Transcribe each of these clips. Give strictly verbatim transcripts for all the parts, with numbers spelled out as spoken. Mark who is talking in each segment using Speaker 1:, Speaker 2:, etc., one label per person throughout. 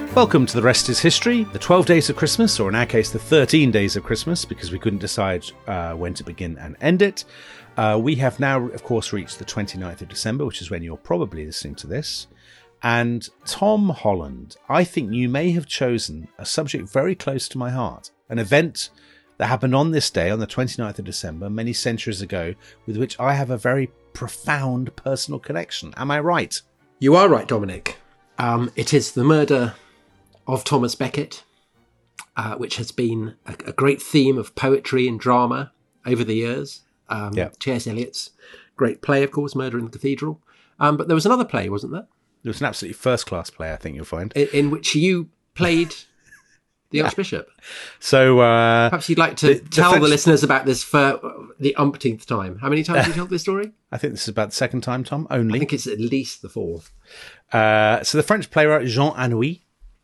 Speaker 1: Welcome to The Rest is History, the twelve days of Christmas, or in our case, the thirteen days of Christmas, because we couldn't decide uh, when to begin and end it. Uh, we have now, of course, reached the twenty-ninth of December, which is when you're probably listening to this. And Tom Holland, I think you may have chosen a subject very close to my heart, an event that happened on this day, on the twenty-ninth of December, many centuries ago, with which I have a very profound personal connection. Am I right?
Speaker 2: You are right, Dominic. Um, it is the murder of Thomas Becket, uh, which has been a, a great theme of poetry and drama over the years. Um,
Speaker 1: yeah.
Speaker 2: T S Eliot's great play, of course, Murder in the Cathedral. Um, but there was another play, wasn't there?
Speaker 1: It was an absolutely first-class play, I think you'll find.
Speaker 2: In, in which you played the
Speaker 1: yeah.
Speaker 2: Archbishop.
Speaker 1: So uh,
Speaker 2: perhaps you'd like to
Speaker 1: the,
Speaker 2: tell
Speaker 1: the, French...
Speaker 2: the listeners about this for the umpteenth time. How many times have you told this story?
Speaker 1: I think this is about the second time, Tom, only.
Speaker 2: I think it's at least the fourth.
Speaker 1: Uh, so the French playwright Jean Anouilh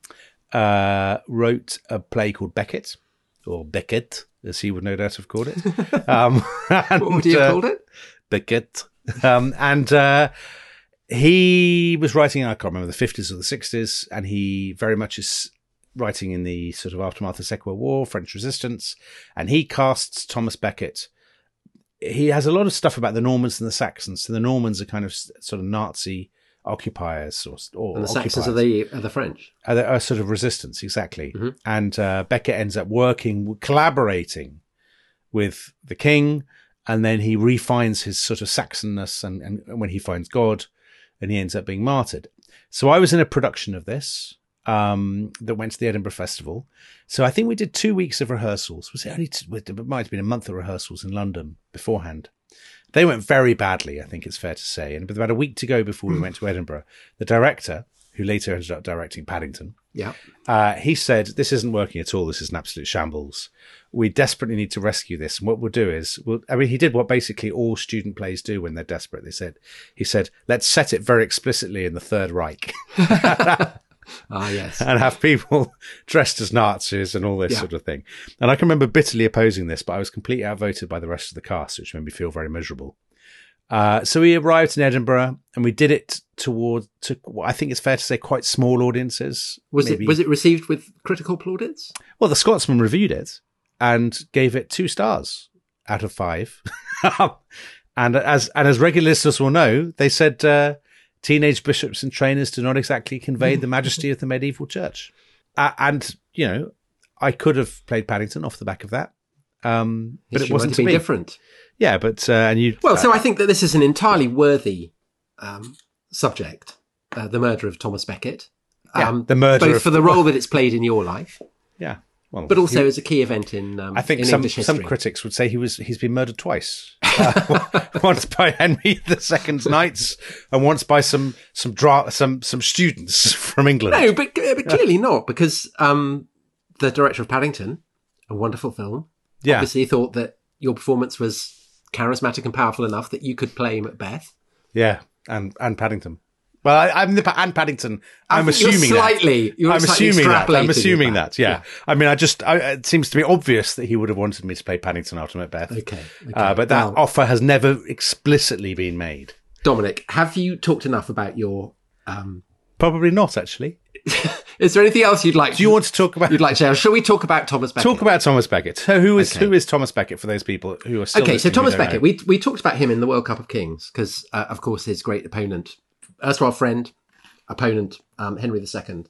Speaker 1: uh, wrote a play called Becket, or Becket, as he would no doubt have called it. Um, and,
Speaker 2: what would you have uh, called it?
Speaker 1: Becket. Um, and uh, he was writing, I can't remember, the fifties or the sixties, and he very much is writing in the sort of aftermath of the Second World War, French resistance, and he casts Thomas Becket. He has a lot of stuff about the Normans and the Saxons. So the Normans are kind of sort of Nazi occupiers, or, or
Speaker 2: and the
Speaker 1: occupiers.
Speaker 2: Saxons are the are the French,
Speaker 1: are, the, are sort of resistance, exactly.
Speaker 2: Mm-hmm.
Speaker 1: And uh, Becket ends up working, collaborating with the king, and then he refines his sort of Saxonness, and, and when he finds God, and he ends up being martyred. So I was in a production of this um, that went to the Edinburgh Festival. So I think we did two weeks of rehearsals. Was it only? T- it might have been a month of rehearsals in London beforehand. They went very badly, I think it's fair to say. And with about a week to go before we went to Edinburgh, the director, who later ended up directing Paddington,
Speaker 2: yeah,
Speaker 1: uh, he said, "This isn't working at all. This is an absolute shambles. We desperately need to rescue this. And what we'll do is, we'll, I mean, he did what basically all student plays do when they're desperate. They said, he said, let's set it very explicitly in the Third Reich."
Speaker 2: Ah, yes.
Speaker 1: And have people dressed as Nazis and all this yeah. sort of thing. And I can remember bitterly opposing this, but I was completely outvoted by the rest of the cast, which made me feel very miserable. Uh, so we arrived in Edinburgh, and we did it toward, to, I think it's fair to say, quite small audiences.
Speaker 2: Was
Speaker 1: maybe.
Speaker 2: it was it received with critical plaudits?
Speaker 1: Well, the Scotsman reviewed it and gave it two stars out of five. and as and as regular listeners will know, they said uh, teenage bishops and trainers do not exactly convey the majesty of the medieval church. Uh, and, you know, I could have played Paddington off the back of that. Um, but
Speaker 2: History
Speaker 1: it wasn't
Speaker 2: might have
Speaker 1: to
Speaker 2: been
Speaker 1: be.
Speaker 2: different.
Speaker 1: Yeah, but, uh, and you.
Speaker 2: Well,
Speaker 1: uh,
Speaker 2: so I think that this is an entirely worthy um, subject, uh, the murder of Thomas Becket. Um,
Speaker 1: yeah, the murder
Speaker 2: both
Speaker 1: of,
Speaker 2: for the role that it's played in your life.
Speaker 1: Yeah. Well,
Speaker 2: but also
Speaker 1: he,
Speaker 2: as a key event in um,
Speaker 1: I think
Speaker 2: in
Speaker 1: some
Speaker 2: English history.
Speaker 1: some critics would say he was he's been murdered twice. Uh, once by Henry the Second's knights, and once by some some dra- some some students from England.
Speaker 2: No, but, but clearly not, because um, the director of Paddington, a wonderful film,
Speaker 1: yeah.
Speaker 2: obviously thought that your performance was charismatic and powerful enough that you could play Macbeth.
Speaker 1: Yeah, and and Paddington. Well, I, I'm the and Paddington. I'm
Speaker 2: I
Speaker 1: assuming
Speaker 2: you're slightly,
Speaker 1: that.
Speaker 2: You're
Speaker 1: I'm
Speaker 2: slightly
Speaker 1: assuming that. I'm assuming
Speaker 2: that.
Speaker 1: that. Yeah.
Speaker 2: yeah.
Speaker 1: I mean, I just. I, it seems to be obvious that he would have wanted me to play Paddington after Macbeth.
Speaker 2: Okay. okay.
Speaker 1: Uh, but that
Speaker 2: well,
Speaker 1: offer has never explicitly been made.
Speaker 2: Dominic, have you talked enough about your? Um...
Speaker 1: Probably not, actually.
Speaker 2: Is there anything else you'd like?
Speaker 1: Do you want to talk about?
Speaker 2: You'd like to share? Shall we talk about Thomas Becket?
Speaker 1: Talk about Thomas Becket. So who is
Speaker 2: okay.
Speaker 1: who is Thomas Becket for those people who are still
Speaker 2: okay? So Thomas Becket,
Speaker 1: know.
Speaker 2: we we talked about him in the World Cup of Kings because, uh, of course, his great opponent, erstwhile friend, opponent, um, Henry the Second,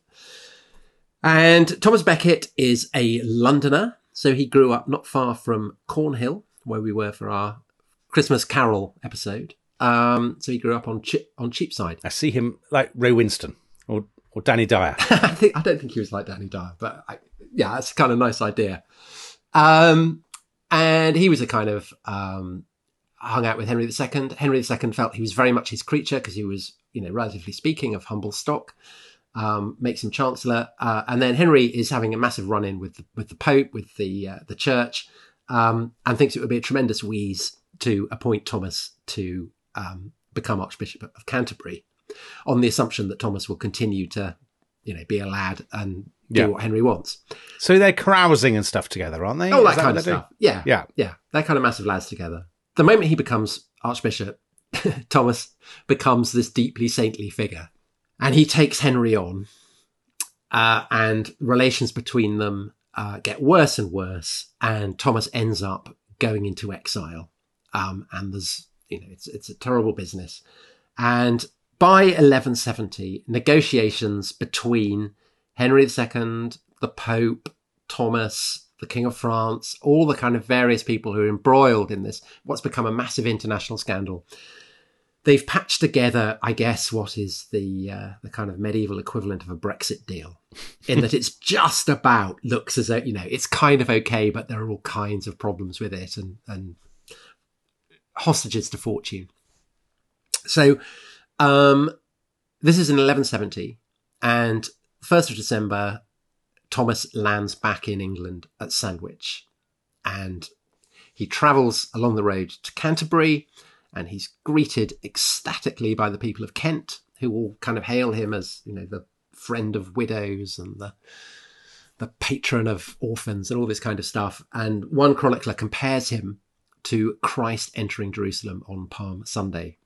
Speaker 2: and Thomas Becket is a Londoner. So he grew up not far from Cornhill, where we were for our Christmas Carol episode. Um, so he grew up on Ch- on Cheapside.
Speaker 1: I see him like Ray Winston or or Danny Dyer.
Speaker 2: I think I don't think he was like Danny Dyer, but I, yeah, that's kind of a nice idea. Um, and he was a kind of um, hung out with Henry the Second. Henry the Second felt he was very much his creature because he was, you know, relatively speaking, of humble stock. Um, makes him chancellor, uh, and then Henry is having a massive run-in with the, with the Pope, with the uh, the Church, um, and thinks it would be a tremendous wheeze to appoint Thomas to um, become Archbishop of Canterbury, on the assumption that Thomas will continue to, you know, be a lad and do
Speaker 1: yeah.
Speaker 2: what Henry wants.
Speaker 1: So they're carousing and stuff together, aren't they?
Speaker 2: All that,
Speaker 1: that
Speaker 2: kind of stuff. Do? Yeah,
Speaker 1: yeah,
Speaker 2: yeah. They're kind of massive lads together. The moment he becomes Archbishop, Thomas becomes this deeply saintly figure, and he takes Henry on uh, and relations between them uh, get worse and worse, and Thomas ends up going into exile. Um, and there's, you know, it's it's a terrible business. And by eleven seventy, negotiations between Henry the Second, the Pope, Thomas, the King of France, all the kind of various people who are embroiled in this, what's become a massive international scandal. They've patched together, I guess, what is the uh, the kind of medieval equivalent of a Brexit deal, in that it's just about looks as though, you know, it's kind of okay, but there are all kinds of problems with it and, and hostages to fortune. So um, this is in eleven seventy, and first of December, Thomas lands back in England at Sandwich, and he travels along the road to Canterbury, and he's greeted ecstatically by the people of Kent, who all kind of hail him as, you know, the friend of widows and the the patron of orphans and all this kind of stuff. And one chronicler compares him to Christ entering Jerusalem on Palm Sunday.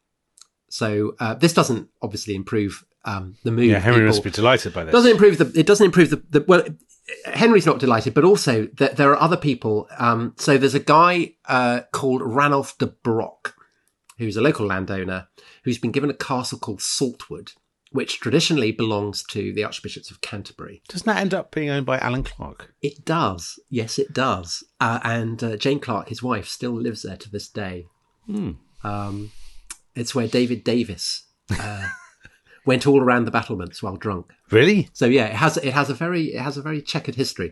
Speaker 2: So uh, this doesn't obviously improve um, the mood.
Speaker 1: Yeah, Henry
Speaker 2: people.
Speaker 1: must be delighted by this.
Speaker 2: Doesn't improve the. It doesn't improve the. the well, Henry's not delighted, but also that there are other people. Um, so there's a guy uh, called Ranulph de Broc, who's a local landowner, who's been given a castle called Saltwood, which traditionally belongs to the Archbishops of Canterbury.
Speaker 1: Doesn't that end up being owned by Alan Clark?
Speaker 2: It does. Yes, it does. Uh, and uh, Jane Clark, his wife, still lives there to this day.
Speaker 1: Hmm.
Speaker 2: Um, it's where David Davis uh, went all around the battlements while drunk.
Speaker 1: Really?
Speaker 2: So yeah, it has it has a very it has a very checkered history.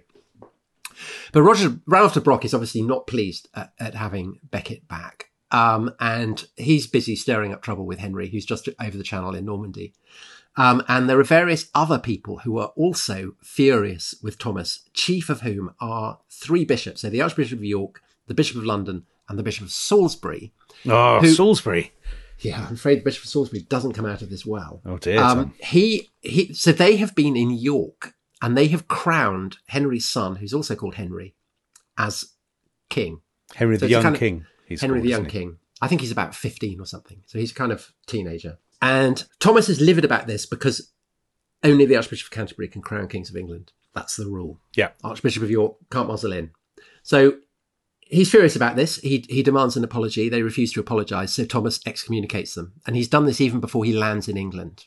Speaker 2: But Roger Ranulph de Broc is obviously not pleased at, at having Becket back. Um, and he's busy stirring up trouble with Henry, who's just over the channel in Normandy. Um, and there are various other people who are also furious with Thomas, chief of whom are three bishops. So the Archbishop of York, the Bishop of London, and the Bishop of Salisbury.
Speaker 1: Oh,
Speaker 2: who,
Speaker 1: Salisbury.
Speaker 2: Yeah, I'm afraid the Bishop of Salisbury doesn't come out of this well.
Speaker 1: Oh, dear.
Speaker 2: Um, he, he, so they have been in York, and they have crowned Henry's son, who's also called Henry, as king.
Speaker 1: Henry
Speaker 2: So
Speaker 1: the
Speaker 2: it's
Speaker 1: Young
Speaker 2: kind of-
Speaker 1: King. He's
Speaker 2: Henry
Speaker 1: called,
Speaker 2: the Young
Speaker 1: isn't he?
Speaker 2: King. I think he's about fifteen or something. So he's kind of teenager. And Thomas is livid about this because only the Archbishop of Canterbury can crown kings of England. That's the rule.
Speaker 1: Yeah.
Speaker 2: Archbishop of York can't muzzle in. So he's furious about this. He he demands an apology. They refuse to apologise. So Thomas excommunicates them. And he's done this even before he lands in England.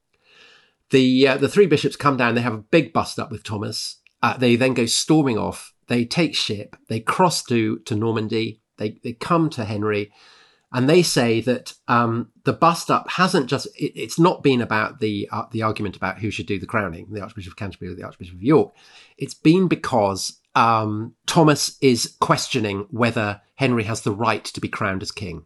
Speaker 2: The uh, the three bishops come down. They have a big bust up with Thomas. Uh, they then go storming off. They take ship. They cross to, to Normandy. They they come to Henry, and they say that um, the bust up hasn't just, it, it's not been about the uh, the argument about who should do the crowning, the Archbishop of Canterbury or the Archbishop of York. It's been because um, Thomas is questioning whether Henry has the right to be crowned as king.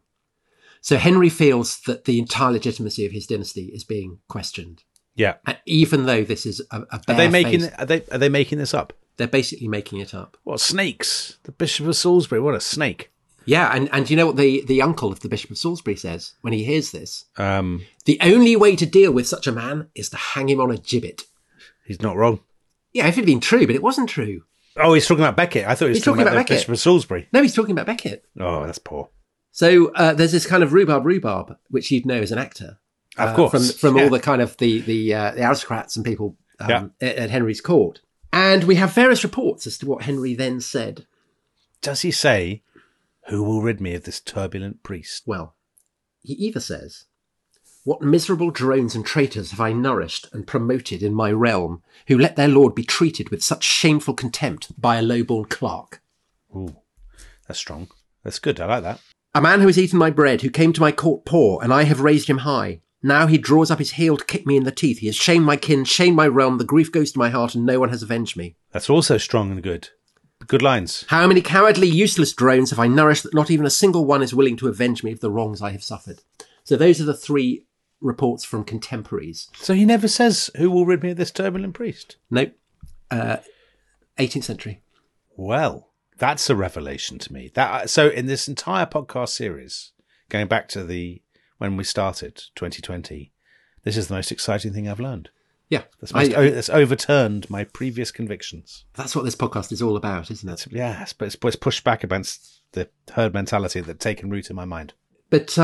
Speaker 2: So Henry feels that the entire legitimacy of his dynasty is being questioned.
Speaker 1: Yeah.
Speaker 2: And even though this is a, a
Speaker 1: Are they making?
Speaker 2: bare-faced-
Speaker 1: Are they? Are they making this up?
Speaker 2: they're basically making it up.
Speaker 1: What snakes? The Bishop of Salisbury. What a snake!
Speaker 2: Yeah, and, and you know what the, the uncle of the Bishop of Salisbury says when he hears this?
Speaker 1: Um,
Speaker 2: The only way to deal with such a man is to hang him on a gibbet.
Speaker 1: he's not wrong.
Speaker 2: Yeah, if it had been true, but it wasn't true.
Speaker 1: Oh, he's talking about Becket. I thought he was
Speaker 2: He's
Speaker 1: talking,
Speaker 2: talking
Speaker 1: about,
Speaker 2: about
Speaker 1: the
Speaker 2: Becket.
Speaker 1: Bishop of Salisbury.
Speaker 2: No, he's talking about Becket.
Speaker 1: Oh, that's poor.
Speaker 2: So uh, there's this kind of rhubarb rhubarb, which you'd know as an actor.
Speaker 1: Of
Speaker 2: uh,
Speaker 1: course,
Speaker 2: From, from
Speaker 1: yeah.
Speaker 2: all the kind of the, the, uh, the aristocrats and people um,
Speaker 1: Yeah.
Speaker 2: at, at Henry's court. And we have various reports as to what Henry then said.
Speaker 1: Does he say, "Who will rid me of this turbulent priest"?
Speaker 2: Well, he either says, "What miserable drones and traitors have I nourished and promoted in my realm, who let their lord be treated with such shameful contempt by a low-born clerk?
Speaker 1: Ooh, that's strong. That's good. I like that.
Speaker 2: A man who has eaten my bread, who came to my court poor, and I have raised him high. Now he draws up his heel to kick me in the teeth. He has shamed my kin, shamed my realm. The grief goes to my heart, and no one has avenged me.
Speaker 1: That's also strong and good. Good lines.
Speaker 2: How many cowardly, useless drones have I nourished that not even a single one is willing to avenge me of the wrongs I have suffered?" So those are the three reports from contemporaries.
Speaker 1: So he never says, "Who will rid me of this turbulent priest"?
Speaker 2: Nope. Uh, eighteenth century.
Speaker 1: Well, that's a revelation to me. That so in this entire podcast series, going back to the when we started twenty twenty, this is the most exciting thing I've learned.
Speaker 2: Yeah.
Speaker 1: That's, most,
Speaker 2: I-
Speaker 1: o- that's overturned my previous convictions.
Speaker 2: That's what this podcast is all about, isn't it?
Speaker 1: Yeah, but it's, it's pushed back against the herd mentality that had taken root in my mind.
Speaker 2: But um,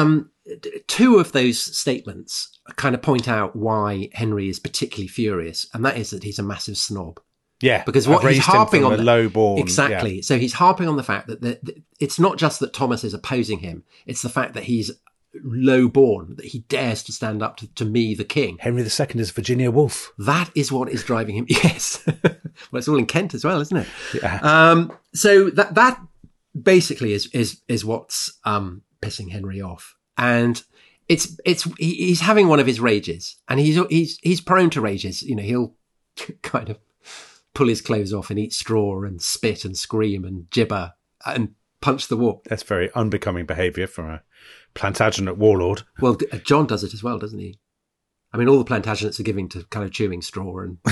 Speaker 2: two of those statements kind of point out why Henry is particularly furious, and that is that he's a massive snob.
Speaker 1: Yeah,
Speaker 2: because what
Speaker 1: I've
Speaker 2: he's
Speaker 1: raised him
Speaker 2: harping
Speaker 1: from
Speaker 2: on
Speaker 1: a low-born,
Speaker 2: exactly.
Speaker 1: yeah.
Speaker 2: So he's harping on the fact that the, the, it's not just that Thomas is opposing him; it's the fact that he's low-born, that he dares to stand up to, to me, the king.
Speaker 1: Henry the Second is Virginia Woolf.
Speaker 2: That is what is driving him. Yes, well, it's all in Kent as well, isn't it?
Speaker 1: Yeah.
Speaker 2: Um, so that that basically is is is what's um, pissing Henry off, and it's it's he, he's having one of his rages, and he's he's he's prone to rages. You know, he'll kind of pull his clothes off and eat straw and spit and scream and gibber and punch the wall.
Speaker 1: That's very unbecoming behaviour from a Plantagenet warlord.
Speaker 2: Well, John does it as well, doesn't he? I mean, all the Plantagenets are giving to kind of chewing straw and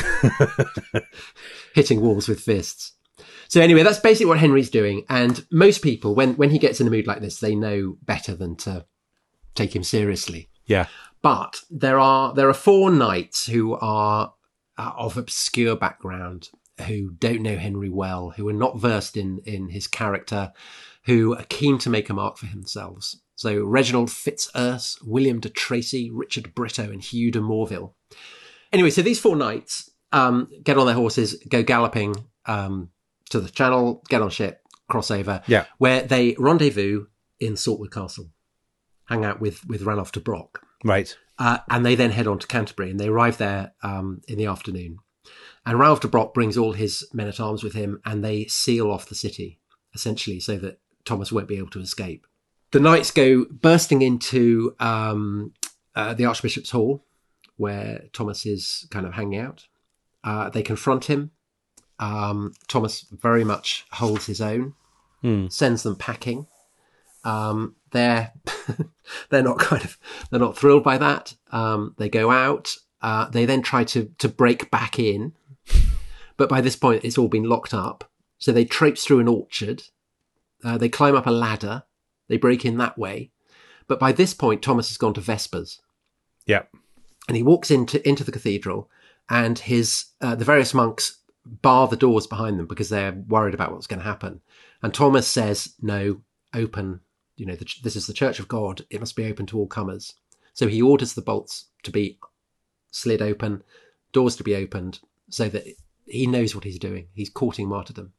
Speaker 2: hitting walls with fists. So anyway, that's basically what Henry's doing. And most people, when, when he gets in a mood like this, they know better than to take him seriously.
Speaker 1: Yeah.
Speaker 2: But there are there are four knights who are uh, of obscure background, who don't know Henry well, who are not versed in, in his character, who are keen to make a mark for themselves. So Reginald Fitzurse, William de Tracy, Richard Brito, and Hugh de Morville. Anyway, so these four knights um, get on their horses, go galloping um, to the Channel, get on ship, cross over,
Speaker 1: yeah.
Speaker 2: where they rendezvous in Saltwood Castle, hang out with, with Ranulph de Broc.
Speaker 1: Right.
Speaker 2: Uh, and they then head on to Canterbury, and they arrive there um, in the afternoon. And Ranulph de Broc brings all his men-at-arms with him, and they seal off the city, essentially, so that Thomas won't be able to escape. The knights go bursting into um, uh, the Archbishop's Hall, where Thomas is kind of hanging out. Uh, they confront him. Um, Thomas very much holds his own,
Speaker 1: hmm.
Speaker 2: sends them packing. Um, they're they're not kind of they're not thrilled by that. Um, they go out. Uh, they then try to to break back in, but by this point it's all been locked up. So they traipse through an orchard. Uh, they climb up a ladder. They break in that way. But by this point, Thomas has gone to Vespers.
Speaker 1: Yeah.
Speaker 2: And he walks into into the cathedral, and his uh, the various monks bar the doors behind them because they're worried about what's going to happen. And Thomas says, no, open, you know, the, this is the Church of God. It must be open to all comers. So he orders the bolts to be slid open, doors to be opened, so that he knows what he's doing. He's courting martyrdom.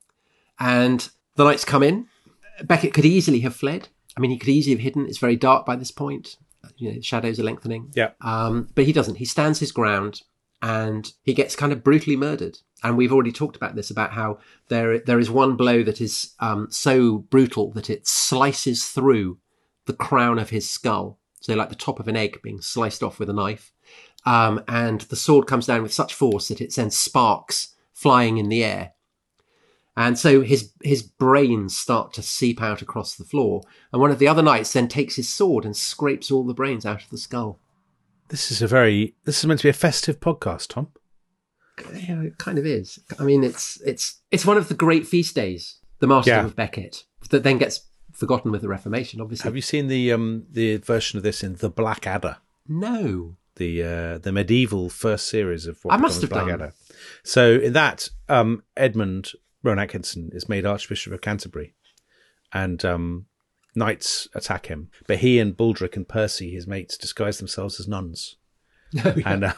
Speaker 2: And the knights come in. Becket could easily have fled. I mean, he could easily have hidden. It's very dark by this point. You know, the shadows are lengthening.
Speaker 1: Yeah.
Speaker 2: Um, but he doesn't. He stands his ground, and he gets kind of brutally murdered. And we've already talked about this, about how there there is one blow that is um, so brutal that it slices through the crown of his skull. So like the top of an egg being sliced off with a knife. Um, and the sword comes down with such force that it sends sparks flying in the air. And so his his brains start to seep out across the floor. And one of the other knights then takes his sword and scrapes all the brains out of the skull.
Speaker 1: This is a very, this is meant to be a festive podcast, Tom.
Speaker 2: Yeah, it kind of is. I mean, it's it's it's one of the great feast days, the martyrdom
Speaker 1: Yeah.
Speaker 2: of Becket, that then gets forgotten with the Reformation, obviously.
Speaker 1: Have you seen the um the version of this in The Black Adder?
Speaker 2: No.
Speaker 1: The uh, the medieval first series of what
Speaker 2: I must
Speaker 1: becomes
Speaker 2: have done.
Speaker 1: Blackadder. So in that, um, Edmund Rowan Atkinson is made Archbishop of Canterbury, and um, knights attack him. But he and Baldric and Percy, his mates, disguise themselves as nuns.
Speaker 2: Oh, yeah.
Speaker 1: And, uh,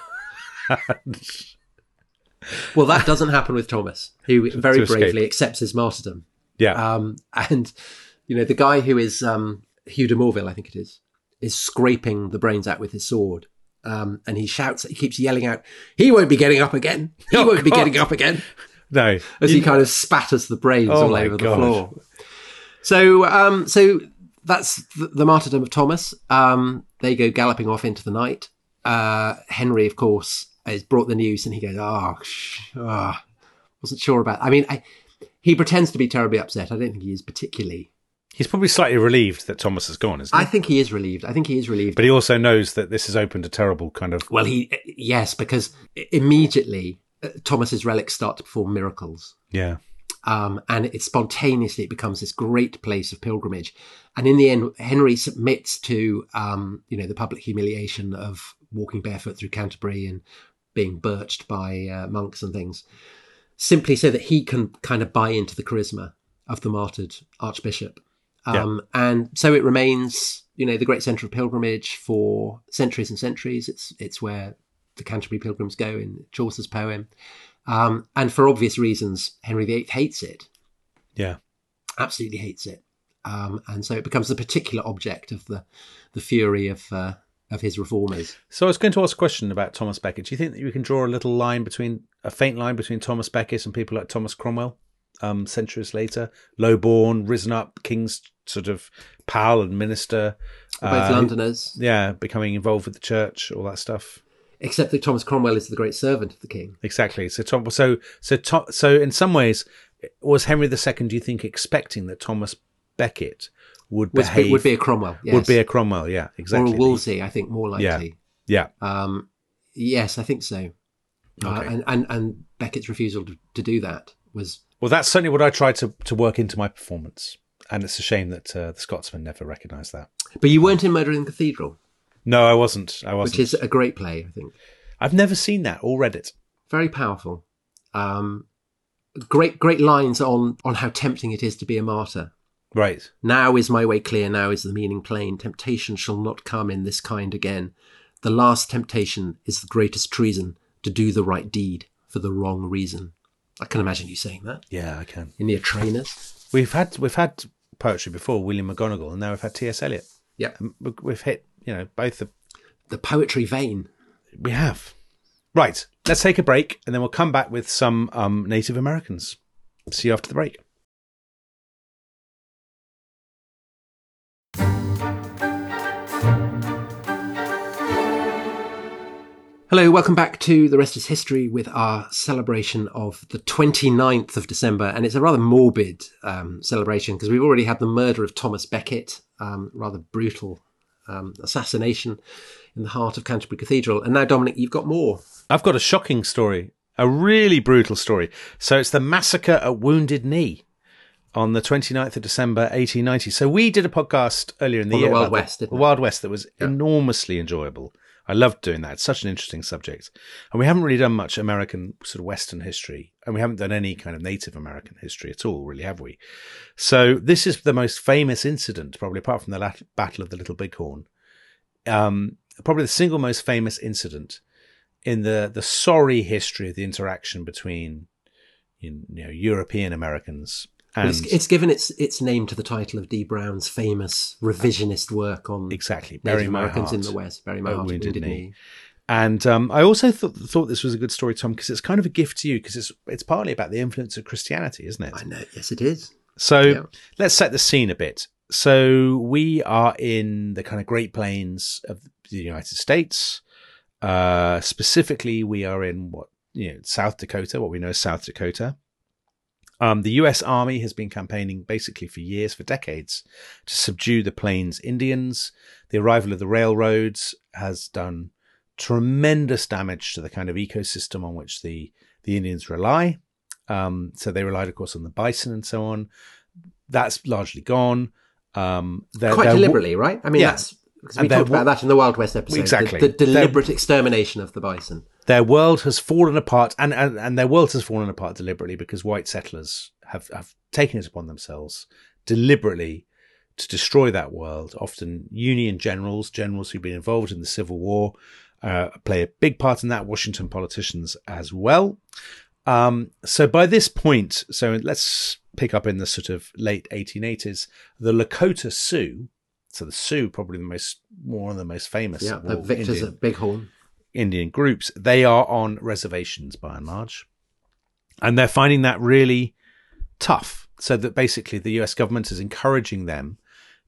Speaker 2: Well, that doesn't happen with Thomas, who very
Speaker 1: To escape.
Speaker 2: bravely accepts his martyrdom.
Speaker 1: yeah,
Speaker 2: Um, and, you know, the guy who is um, Hugh de Morville, I think it is, is scraping the brains out with his sword. Um, and he shouts, he keeps yelling out, he won't be getting up again. He
Speaker 1: Oh,
Speaker 2: won't be
Speaker 1: God.
Speaker 2: getting up again.
Speaker 1: no,
Speaker 2: As
Speaker 1: You-
Speaker 2: he kind of spatters the brains
Speaker 1: Oh
Speaker 2: all
Speaker 1: my
Speaker 2: over the
Speaker 1: God.
Speaker 2: floor. So, um, so that's the, the martyrdom of Thomas. Um, they go galloping off into the night. Uh, Henry, of course, has brought the news, and he goes, "Oh, sh- oh wasn't sure about." I mean, I, he pretends to be terribly upset. I don't think he is particularly.
Speaker 1: he's probably slightly relieved that Thomas has gone, isn't he?
Speaker 2: I think he is relieved. I think he is relieved.
Speaker 1: But he also knows that this has opened a terrible kind of.
Speaker 2: Well, he yes, because immediately uh, Thomas's relics start to perform miracles.
Speaker 1: Yeah,
Speaker 2: Um, and it spontaneously it becomes this great place of pilgrimage. And in the end, Henry submits to, um, you know, the public humiliation of walking barefoot through Canterbury and being birched by uh, monks and things, simply so that he can kind of buy into the charisma of the martyred archbishop. Um, yeah. And so it remains, you know, the great centre of pilgrimage for centuries and centuries. It's it's where the Canterbury Pilgrims go in Chaucer's poem. Um, and for obvious reasons, Henry the Eighth hates it.
Speaker 1: Yeah.
Speaker 2: Absolutely hates it. Um, and so it becomes the particular object of the, the fury of uh, of his reformers.
Speaker 1: So I was going to ask a question about Thomas Becket. Do you think that you can draw a little line between, a faint line between Thomas Becket and people like Thomas Cromwell, um, centuries later? Low-born, risen up, king's sort of pal and minister.
Speaker 2: Both
Speaker 1: uh,
Speaker 2: Londoners.
Speaker 1: Yeah, becoming involved with the church, all that stuff.
Speaker 2: Except that Thomas Cromwell is the great servant of the king.
Speaker 1: Exactly. So, Tom, so, so, Tom, so, in some ways, was Henry the Second, do you think, expecting that Thomas Becket would
Speaker 2: Was,
Speaker 1: behave?
Speaker 2: Would be a Cromwell. Yes.
Speaker 1: Would be a Cromwell. Yeah, exactly.
Speaker 2: Or a Wolsey, I think, more likely.
Speaker 1: Yeah. Yeah.
Speaker 2: Um, yes, I think so.
Speaker 1: Okay.
Speaker 2: Uh, and, and and Becket's refusal to, to do that was
Speaker 1: well. That's certainly what I tried to to work into my performance, and it's a shame that uh, the Scotsman never recognised that.
Speaker 2: But you weren't in Murder in the Cathedral.
Speaker 1: No, I wasn't. I wasn't.
Speaker 2: Which is a great play, I think.
Speaker 1: I've never seen that or read it.
Speaker 2: Very powerful. Um, great, great lines on, on how tempting it is to be a martyr.
Speaker 1: Right.
Speaker 2: Now is my way clear, now is the meaning plain. Temptation shall not come in this kind again. The last temptation is the greatest treason, to do the right deed for the wrong reason. I can imagine you saying that.
Speaker 1: Yeah, I can.
Speaker 2: In your trainers.
Speaker 1: We've had we've had poetry before, William McGonagall, and now we've had T S Eliot.
Speaker 2: Yeah.
Speaker 1: We've hit, you know, both the...
Speaker 2: The poetry vein.
Speaker 1: We have. Right, let's take a break, and then we'll come back with some um, Native Americans. See you after the break.
Speaker 2: Hello, welcome back to The Rest is History with our celebration of the twenty-ninth of December. And it's a rather morbid um, celebration because we've already had the murder of Thomas Becket, um, rather brutal um, assassination in the heart of Canterbury Cathedral. And now, Dominic, you've got more.
Speaker 1: I've got a shocking story, a really brutal story. So it's the massacre at Wounded Knee on the twenty-ninth of December, eighteen ninety. So we did a podcast earlier in the
Speaker 2: on
Speaker 1: year.
Speaker 2: The Wild West, didn't
Speaker 1: the
Speaker 2: it?
Speaker 1: Wild West that was
Speaker 2: yeah.
Speaker 1: enormously enjoyable. I loved doing that. It's such an interesting subject. And we haven't really done much American sort of Western history. And we haven't done any kind of Native American history at all, really, have we? So this is the most famous incident, probably apart from the Lat- Battle of the Little Bighorn. Um, probably the single most famous incident in the, the sorry history of the interaction between you know, European Americans. And
Speaker 2: it's, it's given its its name to the title of Dee Brown's famous revisionist work on
Speaker 1: exactly
Speaker 2: Native Americans in the West. Bury my
Speaker 1: oh,
Speaker 2: heart,
Speaker 1: Wounded
Speaker 2: Wounded
Speaker 1: Knee.
Speaker 2: Knee.
Speaker 1: And um, I also thought thought this was a good story, Tom, because it's kind of a gift to you, because it's it's partly about the influence of Christianity, isn't it?
Speaker 2: I know. Yes, it is.
Speaker 1: So
Speaker 2: yeah.
Speaker 1: let's set the scene a bit. So we are in the kind of Great Plains of the United States. Uh, specifically, we are in what you know South Dakota, what we know as South Dakota. Um, the U S Army has been campaigning basically for years, for decades, to subdue the Plains Indians. The arrival of the railroads has done tremendous damage to the kind of ecosystem on which the, the Indians rely. Um, so they relied, of course, on the bison and so on. That's largely gone. Um, they're,
Speaker 2: Quite
Speaker 1: they're,
Speaker 2: deliberately, right? I mean,
Speaker 1: yeah.
Speaker 2: that's... Because we talked about that in the Wild West episode.
Speaker 1: Exactly.
Speaker 2: The, the deliberate they're, extermination of the bison.
Speaker 1: Their world has fallen apart, and, and, and their world has fallen apart deliberately because white settlers have, have taken it upon themselves deliberately to destroy that world. Often Union generals, generals who've been involved in the Civil War, uh, play a big part in that, Washington politicians as well. Um, so by this point, so let's pick up in the sort of late eighteen eighties, the Lakota Sioux, so the Sioux, probably the most, one of the most famous.
Speaker 2: Yeah, the victors
Speaker 1: Indian,
Speaker 2: at Bighorn.
Speaker 1: Indian groups. They are on reservations by and large. And they're finding that really tough. So that basically the U S government is encouraging them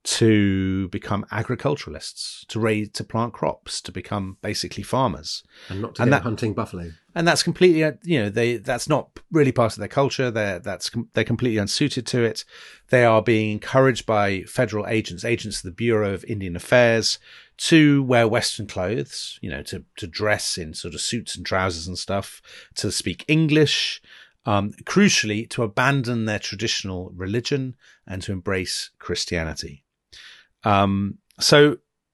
Speaker 1: to become agriculturalists, to raise, to plant crops, to become basically farmers.
Speaker 2: And not to
Speaker 1: and
Speaker 2: go
Speaker 1: that,
Speaker 2: hunting buffalo.
Speaker 1: And that's completely, you know, they, that's not really part of their culture. They're, that's, they're completely unsuited to it. They are being encouraged by federal agents, agents of the Bureau of Indian Affairs, to wear Western clothes, you know, to, to dress in sort of suits and trousers and stuff, to speak English, um, crucially, to abandon their traditional religion and to embrace Christianity. Um, so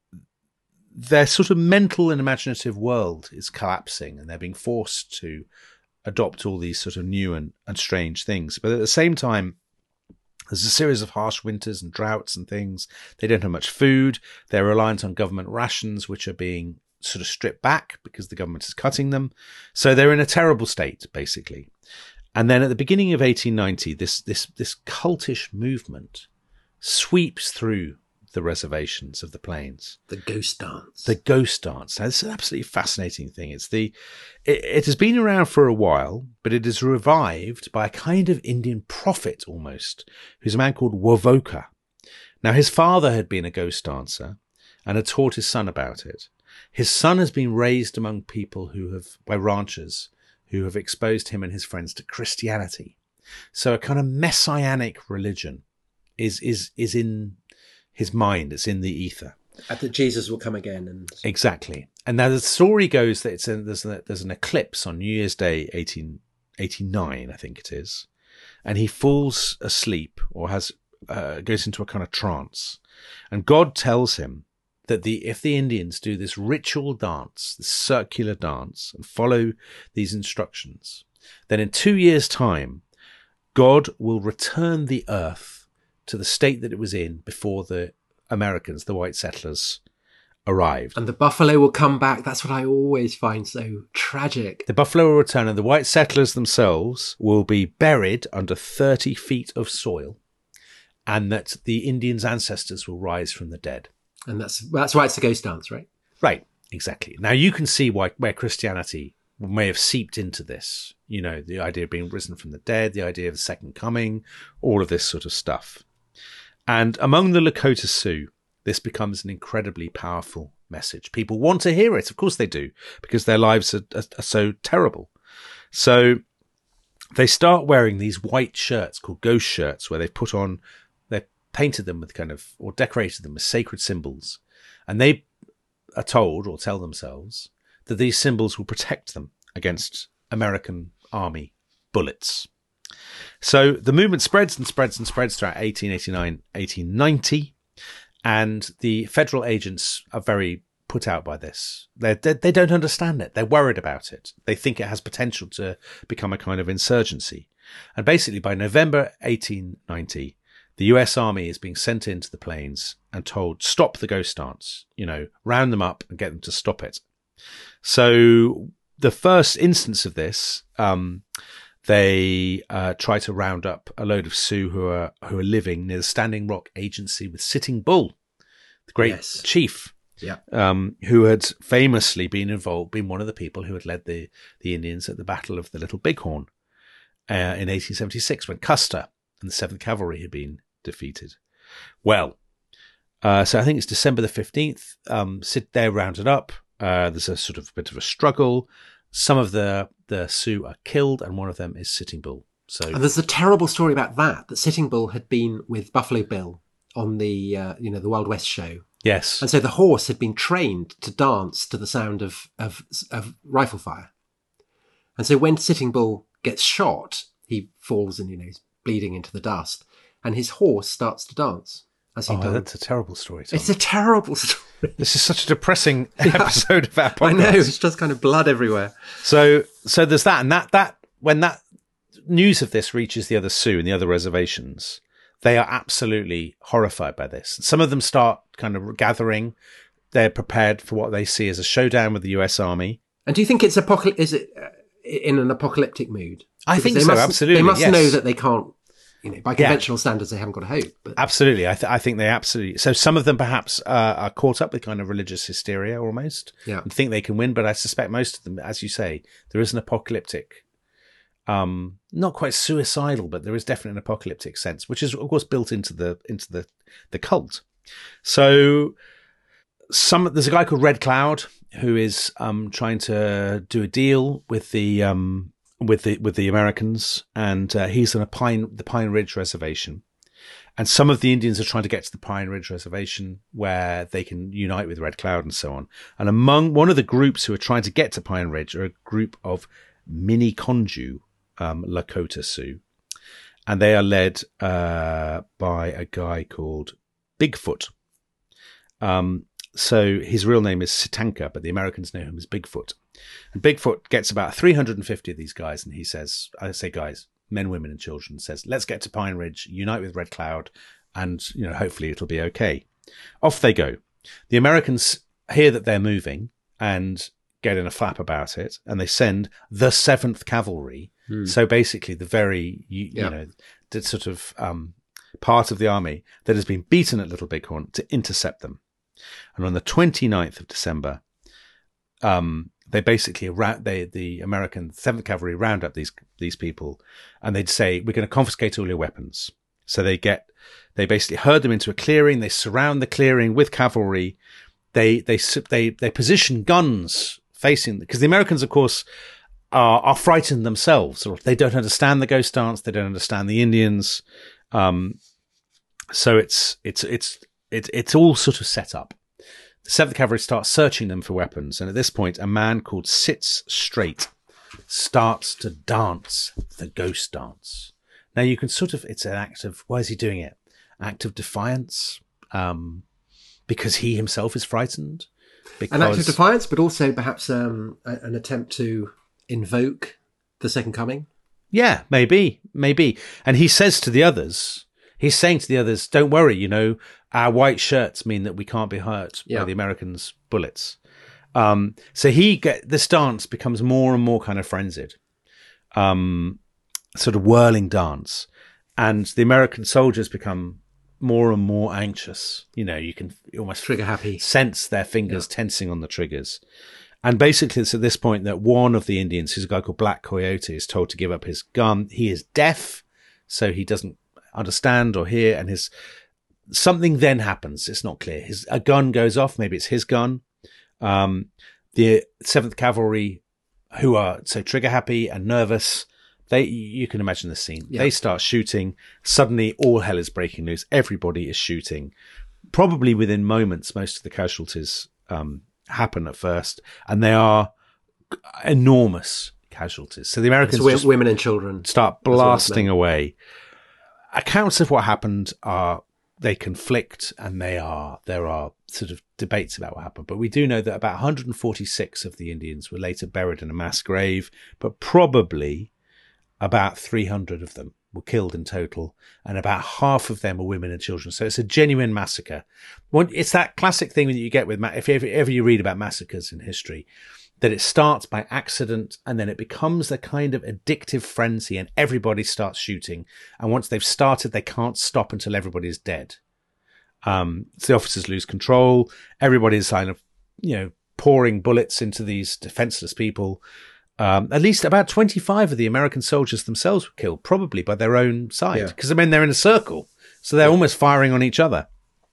Speaker 1: their sort of mental and imaginative world is collapsing, and they're being forced to adopt all these sort of new and, and strange things. But at the same time, There's a series of harsh winters and droughts and things. They don't have much food. They're reliant on government rations, which are being sort of stripped back because the government is cutting them. So they're in a terrible state, basically. And then at the beginning of eighteen ninety, this this this cultish movement sweeps through the reservations of the plains.
Speaker 2: The ghost dance.
Speaker 1: The ghost dance. Now, this is an absolutely fascinating thing. It's the it, it has been around for a while, but it is revived by a kind of Indian prophet almost, who's a man called Wovoka. Now, his father had been a ghost dancer and had taught his son about it. His son has been raised among people who have, by ranchers, who have exposed him and his friends to Christianity. So a kind of messianic religion is is is in his mind. It's in the ether.
Speaker 2: That Jesus will come again. And
Speaker 1: Exactly. And now the story goes that it's a, there's, a, there's an eclipse on New Year's Day, eighteen eighty-nine, I think it is. And he falls asleep or has uh, goes into a kind of trance. And God tells him that the if the Indians do this ritual dance, this circular dance, and follow these instructions, then in two years' time, God will return the earth to the state that it was in before the Americans, the white settlers, arrived.
Speaker 2: And the buffalo will come back. That's what I always find so tragic.
Speaker 1: The buffalo will return and the white settlers themselves will be buried under thirty feet of soil, and that the Indians' ancestors will rise from the dead.
Speaker 2: And that's that's why it's the ghost dance, right?
Speaker 1: Right, exactly. Now you can see why where Christianity may have seeped into this. You know, the idea of being risen from the dead, the idea of the second coming, all of this sort of stuff. And among the Lakota Sioux, this becomes an incredibly powerful message. People want to hear it. Of course they do, because their lives are, are, are so terrible. So they start wearing these white shirts called ghost shirts, where they've put on, they've painted them with kind of, or decorated them with sacred symbols. And they are told, or tell themselves, that these symbols will protect them against American army bullets. So the movement spreads and spreads and spreads throughout eighteen eighty-nine, eighteen ninety. And the federal agents are very put out by this. They they don't understand it. They're worried about it. They think it has potential to become a kind of insurgency. And basically by November eighteen ninety, the U S Army is being sent into the plains and told, stop the ghost dance, you know, round them up and get them to stop it. So the first instance of this, um, they uh, try to round up a load of Sioux who are who are living near the Standing Rock Agency with Sitting Bull, the great
Speaker 2: Yes.
Speaker 1: chief,
Speaker 2: Yeah.
Speaker 1: um, who had famously been involved, been one of the people who had led the, the Indians at the Battle of the Little Bighorn uh, in eighteen seventy-six, when Custer and the seventh Cavalry had been defeated. Well, uh, so I think it's December the fifteenth. Um, sit there, rounded up. Uh, there's a sort of bit of a struggle. Some of the, the Sioux are killed, and one of them is Sitting Bull. So,
Speaker 2: And there's a terrible story about that, that Sitting Bull had been with Buffalo Bill on the, uh, you know, the Wild West show.
Speaker 1: yes.
Speaker 2: And so the horse had been trained to dance to the sound of, of, of rifle fire. And so when Sitting Bull gets shot, he falls and, you know, he's bleeding into the dust, and his horse starts to dance. As he
Speaker 1: Oh,
Speaker 2: does.
Speaker 1: that's a terrible story, Tom.
Speaker 2: It's a terrible story.
Speaker 1: This is such a depressing episode of our podcast.
Speaker 2: I know, it's just kind of blood everywhere.
Speaker 1: So, so there's that, and that, that, when that news of this reaches the other Sioux and the other reservations, they are absolutely horrified by this. Some of them start kind of gathering. They're prepared for what they see as a showdown with the U S Army.
Speaker 2: And do you think it's apocalyptic? Is it uh, in an apocalyptic mood?
Speaker 1: I
Speaker 2: Because
Speaker 1: think
Speaker 2: they
Speaker 1: so,
Speaker 2: must,
Speaker 1: absolutely,
Speaker 2: They must
Speaker 1: yes.
Speaker 2: know that they can't, you know, by
Speaker 1: Yeah.
Speaker 2: conventional standards, they haven't got a hope. But
Speaker 1: Absolutely. I, th- I think they absolutely. So some of them perhaps uh, are caught up with kind of religious hysteria almost,
Speaker 2: yeah,
Speaker 1: and think they can win. But I suspect most of them, as you say, there is an apocalyptic, um, not quite suicidal, but there is definitely an apocalyptic sense, which is of course built into the into the the cult. So some there's a guy called Red Cloud who is um, trying to do a deal with the um, with the with the Americans, and uh, he's on a Pine the Pine Ridge Reservation. And some of the Indians are trying to get to the Pine Ridge Reservation where they can unite with Red Cloud and so on. And among one of the groups who are trying to get to Pine Ridge are a group of Miniconjou um, Lakota Sioux. And they are led uh, by a guy called Bigfoot. Um, so his real name is Sitanka, but the Americans know him as Bigfoot. And Bigfoot gets about three hundred fifty of these guys, and he says, I say guys, men, women, and children, says, let's get to Pine Ridge, unite with Red Cloud, and, you know, hopefully it'll be okay. Off they go. The Americans hear that they're moving and get in a flap about it, and they send the seventh Cavalry. Hmm. So basically the very, you, yeah. you know, the sort of um, part of the army that has been beaten at Little Bighorn to intercept them. And on the twenty-ninth of December, um, they basically, they, the American seventh Cavalry round up these these people, and they'd say, we're going to confiscate all your weapons. So they get, they basically herd them into a clearing. They surround the clearing with cavalry. They, they, they, they position guns facing, because the Americans, of course, are, are frightened themselves. Or they don't understand the ghost dance. They don't understand the Indians. Um, so it's, it's, it's, it's, it's all sort of set up. The seventh Cavalry starts searching them for weapons. And at this point, a man called Sitz Straight starts to dance the ghost dance. Now you can sort of, it's an act of, why is he doing it? Act of defiance, um, because he himself is frightened. Because... An
Speaker 2: act of defiance, but also perhaps um, a, an attempt to invoke the second coming.
Speaker 1: Yeah, maybe, maybe. And he says to the others, he's saying to the others, don't worry, you know, our white shirts mean that we can't be hurt yeah. by the Americans' bullets. Um, so he get this dance becomes more and more kind of frenzied. Um, sort of whirling dance, and the American soldiers become more and more anxious. You know, you can almost
Speaker 2: trigger happy,
Speaker 1: sense their fingers yeah. tensing on the triggers. And basically it's at this point that one of the Indians, who's a guy called Black Coyote, is told to give up his gun. He is deaf, so he doesn't understand or hear, and his something then happens. It's not clear. His a gun goes off, maybe it's his gun. Um, the seventh Cavalry, who are so trigger happy and nervous, They, you can imagine the scene. Yeah. They start shooting. Suddenly, all hell is breaking loose. Everybody is shooting. Probably within moments, most of the casualties um, happen at first, and they are enormous casualties. So the Americans,
Speaker 2: so just women and children,
Speaker 1: start blasting away. Accounts of what happened are they conflict, and they are there are sort of debates about what happened. But we do know that about one hundred forty-six of the Indians were later buried in a mass grave, but probably about three hundred of them were killed in total, and about half of them were women and children. So it's a genuine massacre. It's that classic thing that you get with, if ever, ever you read about massacres in history, that it starts by accident and then it becomes a kind of addictive frenzy and everybody starts shooting. And once they've started, they can't stop until everybody's dead. Um, so the officers lose control. Everybody's kind of, you know, pouring bullets into these defenseless people. Um, at least about twenty-five of the American soldiers themselves were killed, probably by their own side. Because, yeah. I mean, they're in a circle. So they're yeah. almost firing on each other.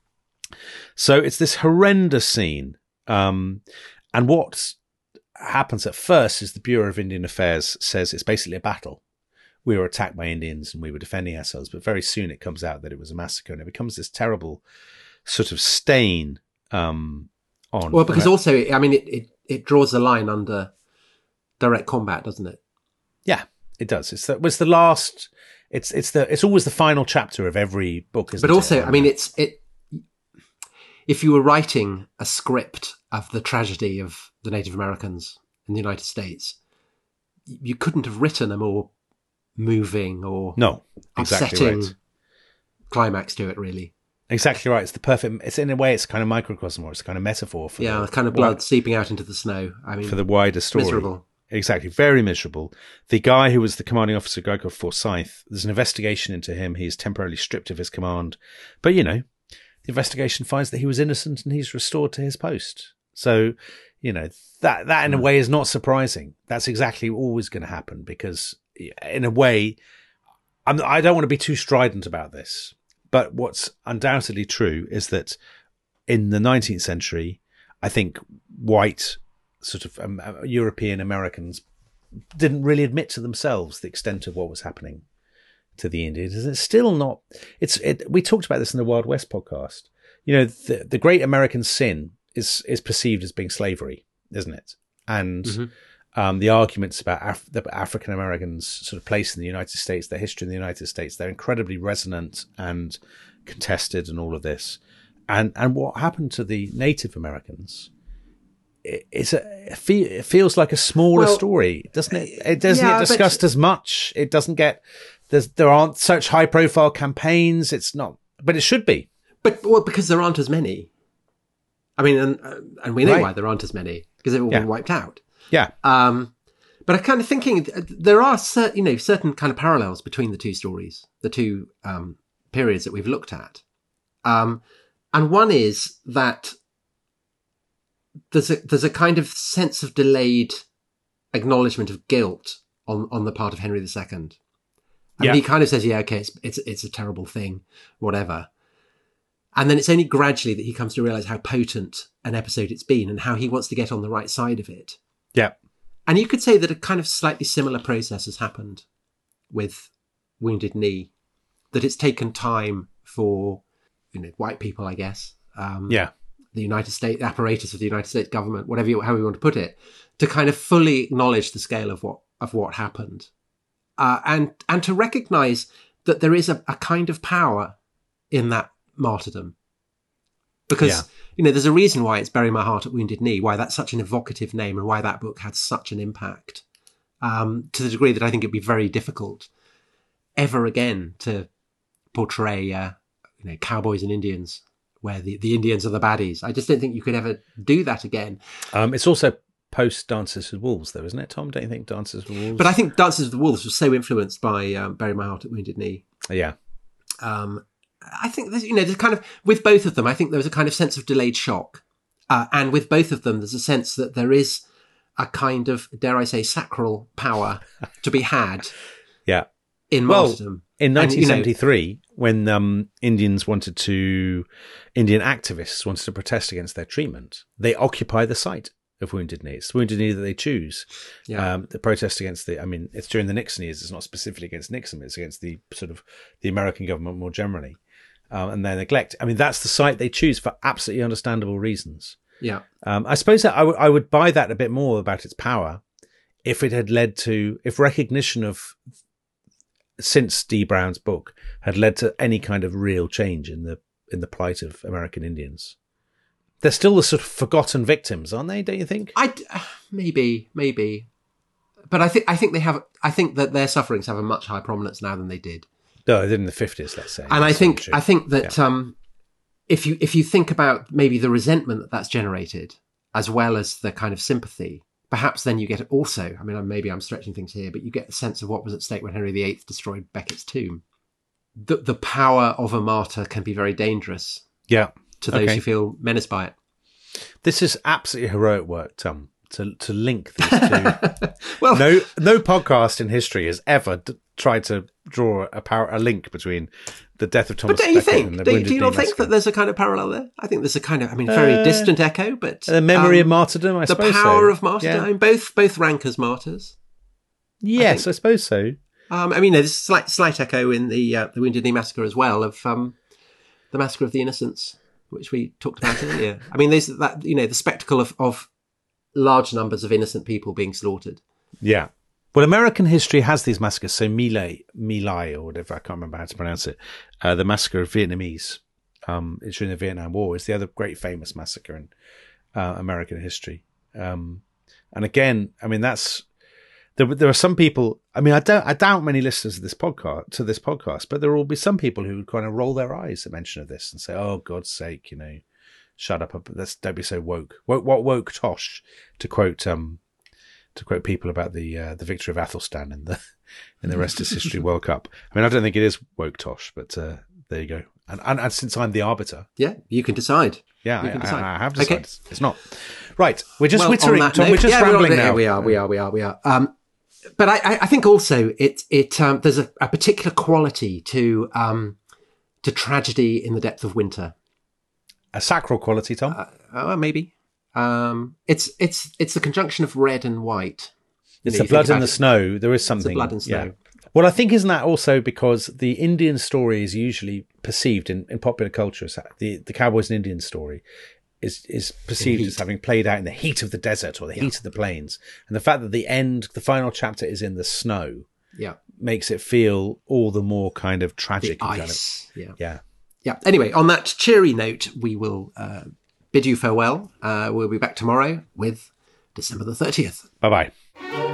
Speaker 1: So it's this horrendous scene. Um, and what happens at first is the Bureau of Indian Affairs says it's basically a battle. We were attacked by Indians and we were defending ourselves. But very soon it comes out that it was a massacre, and it becomes this terrible sort of stain um, on.
Speaker 2: Well, because also, I mean, it, it, it draws a line under direct combat, doesn't it?
Speaker 1: Yeah, it does. It's the, it's the last. It's it's the it's always the final chapter of every book, isn't it?
Speaker 2: But also, it? I mean, it's it. If you were writing a script of the tragedy of the Native Americans in the United States, you couldn't have written a more moving or
Speaker 1: no exactly
Speaker 2: upsetting
Speaker 1: right.
Speaker 2: climax to it. Really,
Speaker 1: exactly right. It's the perfect. It's in a way, it's a kind of microcosm, or it's a kind of metaphor for
Speaker 2: yeah,
Speaker 1: the,
Speaker 2: kind of blood seeping out into the snow. I mean,
Speaker 1: for the wider story.
Speaker 2: Miserable.
Speaker 1: Exactly. Very miserable. The guy who was the commanding officer, a guy called Forsyth, there's an investigation into him. He's temporarily stripped of his command. But, you know, the investigation finds that he was innocent and he's restored to his post. So, you know, that, that in a way is not surprising. That's exactly always going to happen because, in a way, I'm, I don't want to be too strident about this. But what's undoubtedly true is that in the nineteenth century, I think white sort of um, European Americans didn't really admit to themselves the extent of what was happening to the Indians. It's still not, it's, it, we talked about this in the Wild West podcast. You know, the, the great American sin is, is perceived as being slavery, isn't it? And, mm-hmm. um, the arguments about Af- the African Americans sort of place in the United States, their history in the United States, they're incredibly resonant and contested and all of this. And, and what happened to the Native Americans it, it's a, it, fe- it feels like a smaller
Speaker 2: Well,
Speaker 1: story, doesn't it? It doesn't
Speaker 2: yeah,
Speaker 1: get
Speaker 2: but-
Speaker 1: discussed as much. It doesn't get, there's, there aren't such high profile campaigns. It's not, but it should be.
Speaker 2: But well, because there aren't as many. I mean, and and we know
Speaker 1: Right.
Speaker 2: why there aren't as many, because they've all
Speaker 1: Yeah.
Speaker 2: been wiped out.
Speaker 1: Yeah.
Speaker 2: Um, but I'm kind of thinking there are certain, you know, certain kind of parallels between the two stories, the two um, periods that we've looked at. Um, and one is that there's a there's a kind of sense of delayed acknowledgement of guilt on on the part of Henry the Second. I
Speaker 1: Yeah.
Speaker 2: mean, he kind of says, "Yeah, okay, it's it's it's a terrible thing, whatever." And then it's only gradually that he comes to realize how potent an episode it's been and how he wants to get on the right side of it.
Speaker 1: Yeah.
Speaker 2: And you could say that a kind of slightly similar process has happened with Wounded Knee, that it's taken time for, you know, white people, I guess, um,
Speaker 1: Yeah.
Speaker 2: the United States apparatus of the United States government, whatever you, however you want to put it, to kind of fully acknowledge the scale of what of what happened, uh, and and to recognise that there is a, a kind of power in that martyrdom, because
Speaker 1: Yeah.
Speaker 2: you know there's a reason why it's Bury My Heart at Wounded Knee, why that's such an evocative name, and why that book had such an impact, um, to the degree that I think it'd be very difficult ever again to portray, uh, you know, cowboys and Indians where the, the Indians are the baddies. I just don't think you could ever do that again.
Speaker 1: Um, it's also post Dances with Wolves, though, isn't it, Tom? Don't you think Dances with Wolves?
Speaker 2: But I think Dances with the Wolves was so influenced by um, Bury My Heart at Wounded Knee.
Speaker 1: yeah.
Speaker 2: Um, I think there's, you know, there's kind of, with both of them, I think there was a kind of sense of delayed shock. Uh, and with both of them, there's a sense that there is a kind of, dare I say, sacral power to be had
Speaker 1: Yeah.
Speaker 2: in
Speaker 1: Well,
Speaker 2: martyrdom.
Speaker 1: In
Speaker 2: And, you know-
Speaker 1: nineteen seventy-three, when um, Indians wanted to, Indian activists wanted to protest against their treatment, they occupy the site of Wounded Knee. It's Wounded Knee that they choose.
Speaker 2: Yeah.
Speaker 1: Um, the protest against the, I mean, it's during the Nixon years. It's not specifically against Nixon. It's against the sort of the American government more generally, um, and their neglect. I mean, that's the site they choose for absolutely understandable reasons.
Speaker 2: Yeah.
Speaker 1: Um, I suppose that I would I would buy that a bit more about its power if it had led to, if recognition of, since Dee Brown's book, had led to any kind of real change in the in the plight of American Indians. They're still the sort of forgotten victims, aren't they? Don't you think?
Speaker 2: I maybe, maybe, but I think I think they have. I think that their sufferings have a much higher prominence now than they did.
Speaker 1: No, they did in the fifties, let's say.
Speaker 2: And I
Speaker 1: That's
Speaker 2: think
Speaker 1: true.
Speaker 2: I think that um, if you if you think about maybe the resentment that that's generated, as well as the kind of sympathy, perhaps then you get also. I mean, maybe I'm stretching things here, but you get the sense of what was at stake when Henry the Eighth destroyed Becket's tomb. The the power of a martyr can be very dangerous
Speaker 1: yeah.
Speaker 2: to those
Speaker 1: Okay.
Speaker 2: who feel menaced by it.
Speaker 1: This is absolutely heroic work, Tom, to to link these two.
Speaker 2: Well,
Speaker 1: no no podcast in history has ever d- tried to draw a power a link between the death of Thomas
Speaker 2: but don't you
Speaker 1: Becket
Speaker 2: think?
Speaker 1: and the
Speaker 2: Do you,
Speaker 1: Wounded
Speaker 2: do you
Speaker 1: Knee
Speaker 2: not think
Speaker 1: Massacre.
Speaker 2: that there's a kind of parallel there? I think there's a kind of, I mean, very
Speaker 1: Uh,
Speaker 2: distant echo, but
Speaker 1: the memory
Speaker 2: um,
Speaker 1: of martyrdom, I
Speaker 2: the
Speaker 1: suppose
Speaker 2: power
Speaker 1: so.
Speaker 2: of martyrdom.
Speaker 1: Yeah.
Speaker 2: I mean, both both rank as martyrs.
Speaker 1: Yes,
Speaker 2: I
Speaker 1: I, suppose so.
Speaker 2: Um, I mean, there's a slight slight echo in the uh, the Wounded Knee Massacre as well of um, the Massacre of the Innocents, which we talked about earlier. I mean, there's that, you know, the spectacle of, of large numbers of innocent people being slaughtered.
Speaker 1: Yeah. Well, American history has these massacres. So My Lai, or whatever, I can't remember how to pronounce it. Uh, the massacre of Vietnamese um, during the Vietnam War is the other great famous massacre in uh, American history. Um, and again, I mean, that's there. There are some people. I mean, I don't. I doubt many listeners to this podcast to this podcast, but there will be some people who would kind of roll their eyes at mention of this and say, "Oh, God's sake, you know, shut up! Let's don't be so woke. Woke what woke tosh?" To quote um. To quote people about the uh, the victory of Athelstan in the in the Rest is History World Cup. I mean, I don't think it is woke tosh, but uh, there you go. And, and and since I'm the arbiter,
Speaker 2: Yeah, you can decide.
Speaker 1: yeah,
Speaker 2: You
Speaker 1: I,
Speaker 2: can
Speaker 1: I,
Speaker 2: decide.
Speaker 1: I have
Speaker 2: Okay.
Speaker 1: decided it's not right. We're just
Speaker 2: Well, on
Speaker 1: wittering.
Speaker 2: that
Speaker 1: Tom,
Speaker 2: note-
Speaker 1: we're just
Speaker 2: yeah, we're on-
Speaker 1: rambling
Speaker 2: yeah,
Speaker 1: now.
Speaker 2: We are, we are, we are, we are. Um, but I, I- I think also it it um, there's a, a particular quality to um, to tragedy in the depth of winter.
Speaker 1: A sacral quality, Tom.
Speaker 2: Uh, oh, maybe. Um, it's it's it's the conjunction of red and white. You
Speaker 1: it's
Speaker 2: know,
Speaker 1: the
Speaker 2: you
Speaker 1: blood
Speaker 2: think
Speaker 1: and
Speaker 2: about
Speaker 1: the
Speaker 2: it,
Speaker 1: snow. There is
Speaker 2: It's
Speaker 1: something.
Speaker 2: the blood and snow.
Speaker 1: Yeah. Well, I think isn't that also because the Indian story is usually perceived in, in popular culture as the the Cowboys and Indians story is is perceived
Speaker 2: heat.
Speaker 1: as having played out in the heat of the desert or the heat of the plains, and the fact that the end, the final chapter, is in the snow
Speaker 2: Yeah,
Speaker 1: makes it feel all the more kind of
Speaker 2: the
Speaker 1: tragic. and kind of,
Speaker 2: ice. Yeah,
Speaker 1: yeah.
Speaker 2: yeah. Anyway, on that cheery note, we will uh, bid you farewell. Uh, we'll be back tomorrow with December the thirtieth.
Speaker 1: Bye bye.